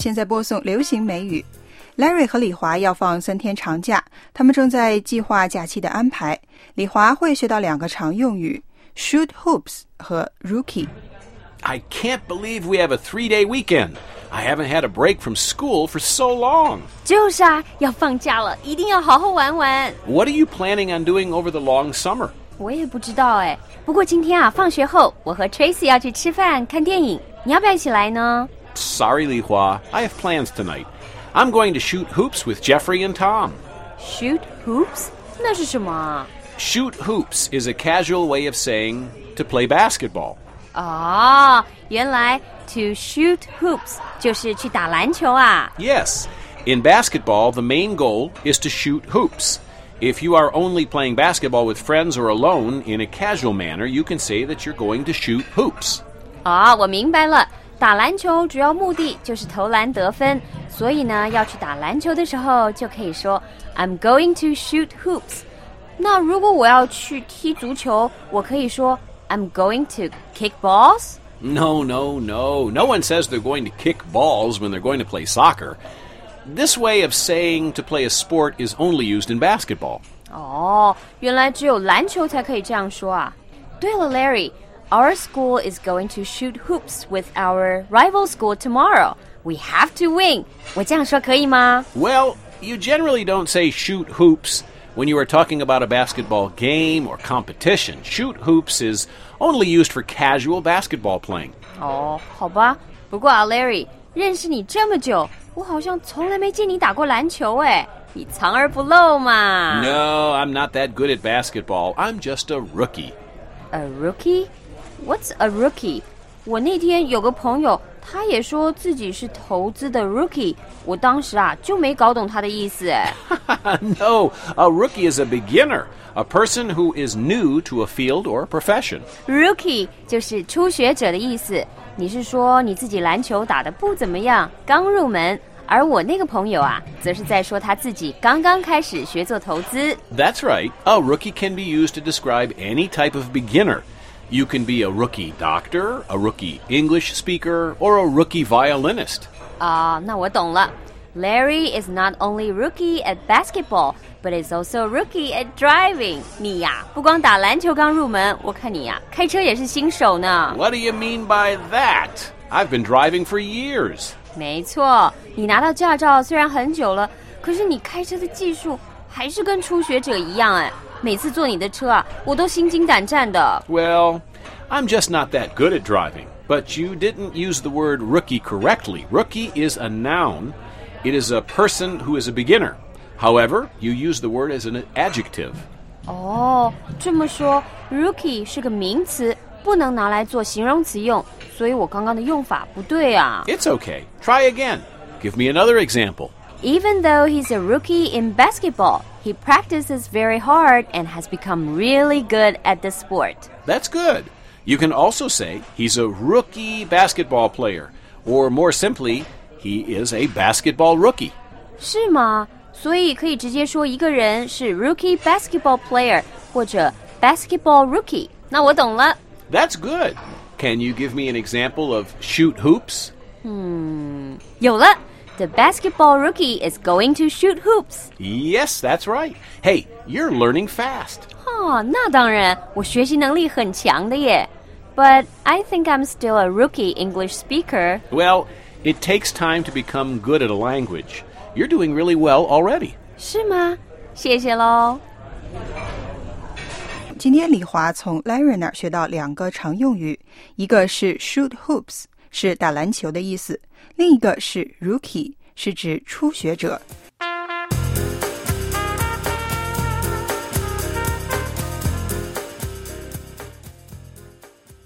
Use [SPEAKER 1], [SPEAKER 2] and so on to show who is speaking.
[SPEAKER 1] 现在播送流行美语。Larry 和李华要放3天长假，他们正在计划假期的安排。李华会学到2个常用语 shoot hoops 和 rookie。I
[SPEAKER 2] can't believe we have a 3-day weekend. I haven't had a break from school for so long.
[SPEAKER 3] 就是啊，要放假了，一定要好好玩玩。
[SPEAKER 2] What are you planning on doing over the long summer?
[SPEAKER 3] 我也不知道哎，不过今天啊，放学后我和 Tracy 要去吃饭看电影，你要不要一起来呢？
[SPEAKER 2] Sorry, Li Hua. I have plans tonight. I'm going to shoot hoops with Jeffrey and Tom.
[SPEAKER 3] Shoot hoops? 那是什么啊？
[SPEAKER 2] Shoot hoops is a casual way of saying to play basketball.
[SPEAKER 3] 哦，原来 to shoot hoops 就是去打篮球啊。
[SPEAKER 2] Yes. In basketball, the main goal is to shoot hoops.If you are only playing basketball with friends or alone, in a casual manner, you can say that you're going to shoot hoops.
[SPEAKER 3] 我明白了，打篮球主要目的就是投篮得分，所以呢，要去打篮球的时候就可以说 I'm going to shoot hoops. 那如果我要去踢足球，我可以说 I'm going to kick balls?
[SPEAKER 2] No. No one says they're going to kick balls when they're going to play soccer.This way of saying to play a sport is only used in basketball.
[SPEAKER 3] 原来只有篮球才可以这样说啊。对了 Larry, our school is going to shoot hoops with our rival school tomorrow. We have to win. 我这样说可以吗？
[SPEAKER 2] Well, you generally don't say shoot hoops when you are talking about a basketball game or competition. Shoot hoops is only used for casual basketball playing.
[SPEAKER 3] 好吧。不过啊 Larry, 认识你这么久，我好像从来没见你打过篮球诶，你藏而不露嘛。
[SPEAKER 2] No, I'm not that good at basketball. I'm just a rookie.
[SPEAKER 3] A rookie? What's a rookie? 我那天有个朋友，他也说自己是投资的 rookie， 我当时啊就没搞懂他的意思诶。
[SPEAKER 2] No, a rookie is a beginner, a person who is new to a field or profession.
[SPEAKER 3] Rookie 就是初学者的意思。你是说你自己篮球打得不怎么样，刚入门，而我那个朋友啊，则是在说他自己刚刚开始学做投资。
[SPEAKER 2] That's right. A rookie can be used to describe any type of beginner. You can be a rookie doctor, a rookie English speaker, or a rookie violinist.
[SPEAKER 3] 那我懂了。Larry is not only rookie at basketball, but is also rookie at driving. 你呀，不光打篮球刚入门，我看你呀，开车也是新手呢。
[SPEAKER 2] What do you mean by that? I've been driving for years.
[SPEAKER 3] 没错，你拿到驾照虽然很久了，可是你开车的技术还是跟初学者一样哎。每次坐你的车啊，我都心惊胆战的。
[SPEAKER 2] Well, I'm just not that good at driving. But you didn't use the word rookie correctly. Rookie is a noun.It is a person who is a beginner. However, you use the word as an adjective.
[SPEAKER 3] 这么说 rookie 是个名词，不能拿来做形容词用，所以我刚刚的用法不对啊。
[SPEAKER 2] It's okay. Try again. Give me another example.
[SPEAKER 3] Even though he's a rookie in basketball, he practices very hard and has become really good at the sport.
[SPEAKER 2] That's good. You can also say he's a rookie basketball player, or more simply,He is a basketball rookie.
[SPEAKER 3] 是吗？所以可以直接说一个人是 rookie basketball player 或者 basketball rookie. 那我懂了。
[SPEAKER 2] That's good. Can you give me an example of shoot hoops?
[SPEAKER 3] 有了。The basketball rookie is going to shoot hoops.
[SPEAKER 2] Yes, that's right. Hey, you're learning fast.
[SPEAKER 3] 那当然，我学习能力很强的耶。But I think I'm still a rookie English speaker.
[SPEAKER 2] Well,It takes time to become good at a language. You're doing really well already.
[SPEAKER 3] 是吗？谢谢咯。
[SPEAKER 1] 今天李华从 Larry 那儿学到2个常用语，一个是 shoot hoops， 是打篮球的意思，另一个是 rookie， 是指初学者。